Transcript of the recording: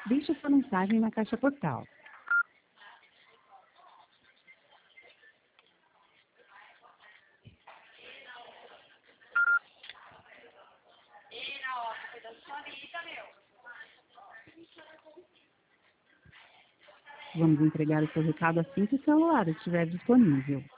Deixe sua mensagem na caixa postal. Vamos entregar o seu recado assim que o celular estiver disponível.